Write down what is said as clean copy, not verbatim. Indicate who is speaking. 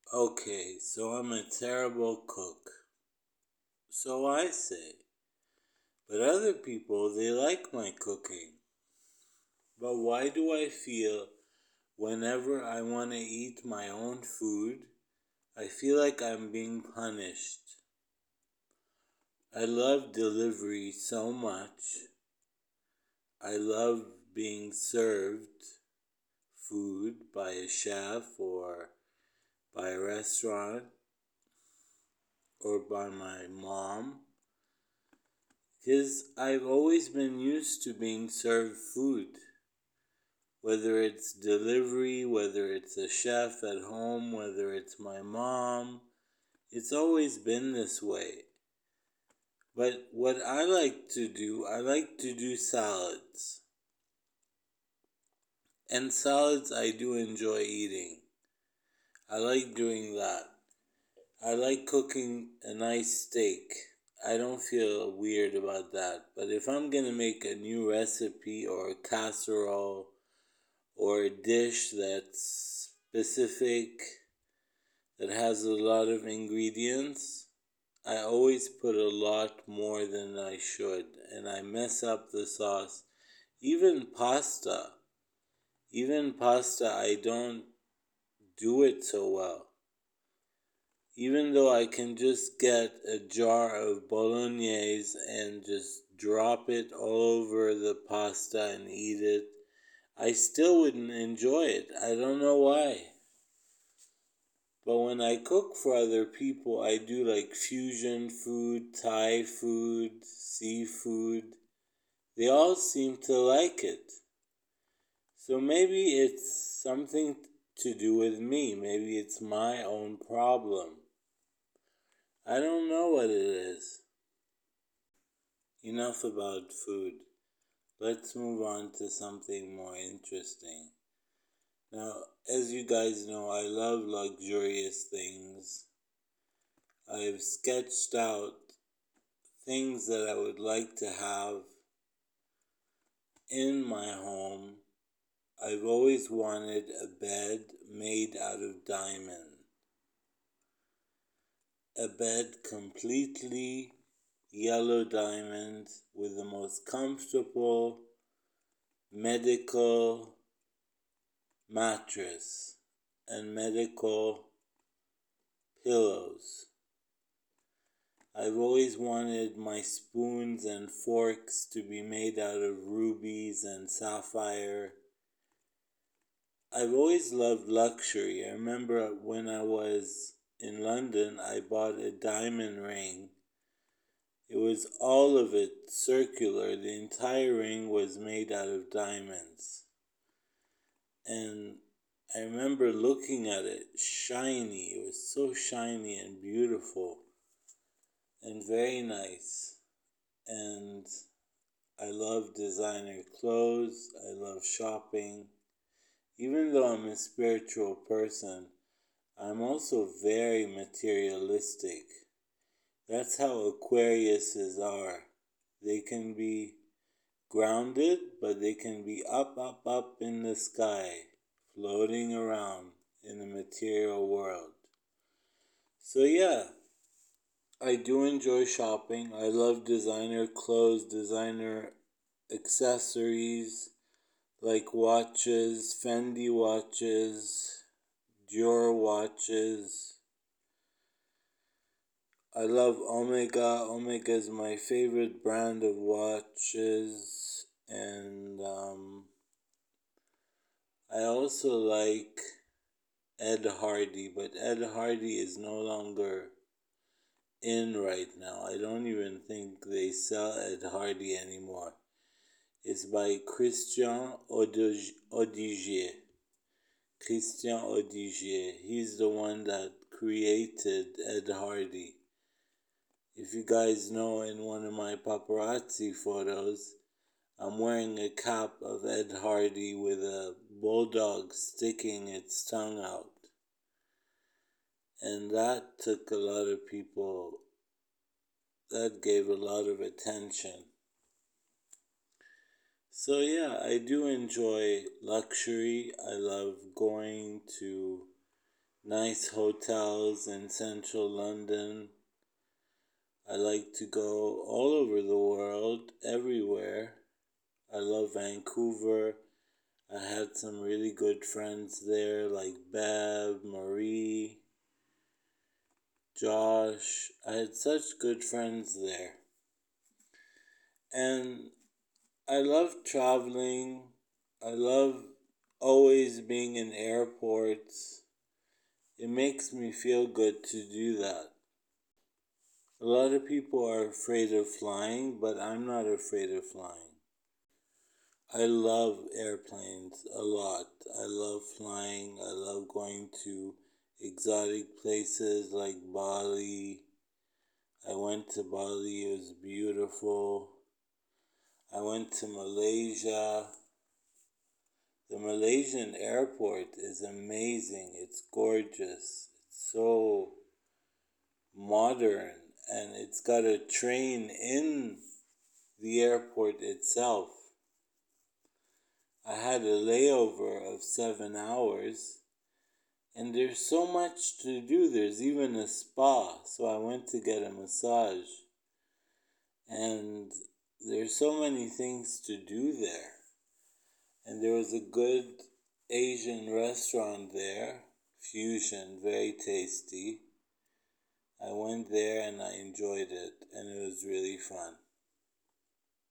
Speaker 1: Okay, so I'm a terrible cook. So I say. But other people, they like my cooking. But why do I feel whenever I want to eat my own food, I feel like I'm being punished? I love delivery so much. I love being served food by a chef or by a restaurant or by my mom. Because I've always been used to being served food. Whether it's delivery, whether it's a chef at home, whether it's my mom, it's always been this way. But what I like to do salads. And salads I do enjoy eating. I like doing that. I like cooking a nice steak. I don't feel weird about that. But if I'm gonna make a new recipe or a casserole or a dish that's specific, that has a lot of ingredients, I always put a lot more than I should, and I mess up the sauce. Even pasta, I don't do it so well. Even though I can just get a jar of bolognese and just drop it all over the pasta and eat it, I still wouldn't enjoy it. I don't know why. But when I cook for other people, I do like fusion food, Thai food, seafood. They all seem to like it. So maybe it's something to do with me. Maybe it's my own problem. I don't know what it is. Enough about food. Let's move on to something more interesting. Now, as you guys know, I love luxurious things. I've sketched out things that I would like to have in my home. I've always wanted a bed made out of diamond. A bed completely yellow diamond with the most comfortable medical mattress and medical pillows. I've always wanted my spoons and forks to be made out of rubies and sapphire. I've always loved luxury. I remember when I was in London, I bought a diamond ring. It was all of it circular. The entire ring was made out of diamonds. And I remember looking at it, shiny. It was so shiny and beautiful and very nice. And I love designer clothes. I love shopping. Even though I'm a spiritual person, I'm also very materialistic. That's how Aquariuses are. They can be grounded, but they can be up in the sky, floating around in the material world. So, yeah, I do enjoy shopping. I love designer clothes, designer accessories like watches, Fendi watches, Dior watches. I love Omega. Omega is my favorite brand of watches. And I also like Ed Hardy, but Ed Hardy is no longer in right now. I don't even think they sell Ed Hardy anymore. It's by Odigier. Christian Odigier. He's the one that created Ed Hardy. If you guys know, in one of my paparazzi photos, I'm wearing a cap of Ed Hardy with a bulldog sticking its tongue out. And that took a lot of people, that gave a lot of attention. So, yeah, I do enjoy luxury. I love going to nice hotels in central London. I like to go all over the world, everywhere. I love Vancouver. I had some really good friends there, like Bev, Marie, Josh. I had such good friends there. And I love traveling. I love always being in airports. It makes me feel good to do that. A lot of people are afraid of flying, but I'm not afraid of flying. I love airplanes a lot. I love flying. I love going to exotic places like Bali. I went to Bali, it was beautiful. I went to Malaysia. The Malaysian airport is amazing. It's gorgeous. It's so modern, and it's got a train in the airport itself. I had a layover of 7 hours, and there's so much to do. There's even a spa, so I went to get a massage. And there's so many things to do there. And there was a good Asian restaurant there, fusion, very tasty. I went there and I enjoyed it, and it was really fun.